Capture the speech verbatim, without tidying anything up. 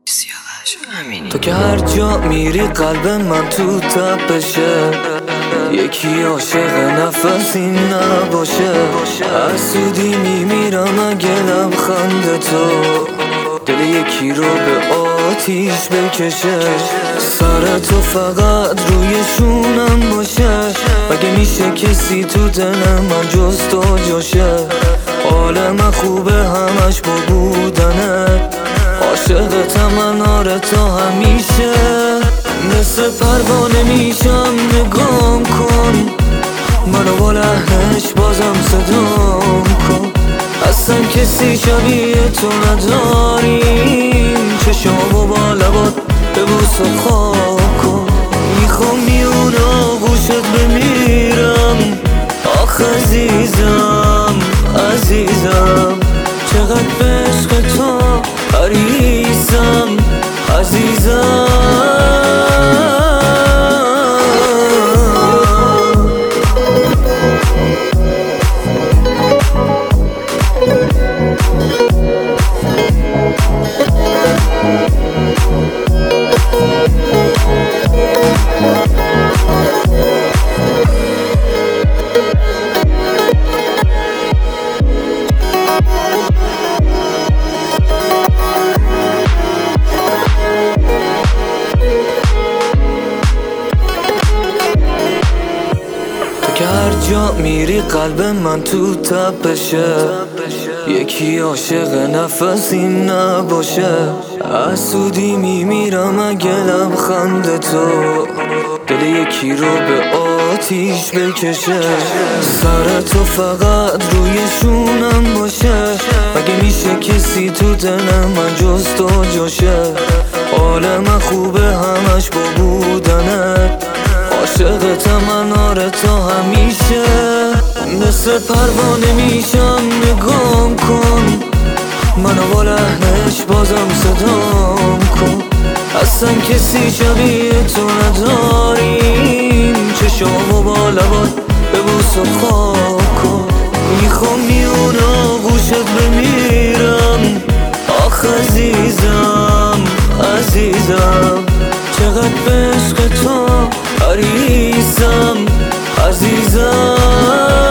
تو که هر جا میری قلب من تو تپشه، یکی عاشق نفسی نباشه. حسودی میمیرم اگه لبخند تو دل یکی رو به آتیش بکشه. سر تو فقط روی شونم باشه، مگه میشه کسی تو دل من جز تو جاشه؟ حال من خوبه همش با بودنت، عاشقتم من آره تا همیشه. مثل پروانه میشم نگام کن، منو با لحنش بازم صدام کن. اصلا کسی شبیه تو نداریم، چشامو با لبات ببوس و خواب کن. میخوام میون آغوشت بمیرم، آخ عزیزم عزیزم، چقدر به عشق تو حریصم عزیزم. که هر جا میری قلب من تو تپشه، یکی عاشق نفسی نباشه. حسودی میمیرم اگه لبخند تو دل یکی رو به آتیش بکشه. سر تو فقط روی شونم باشه، مگه میشه کسی تو دل من جز تو جاشه؟ حال من خوبه همش با بودنت، عاشقتم من آره تا همیشه. مثل پروانه میشم نگام کن، منو با لحنش بازم صدام کن. اصلا کسی شبیه تو نداریم، چشامو با لبات ببوس و خواب کن. میخوام میون آغوشت بمیرم، آخ عزیزم عزیزم، چقدر به عشق تو حریصم عزیزم.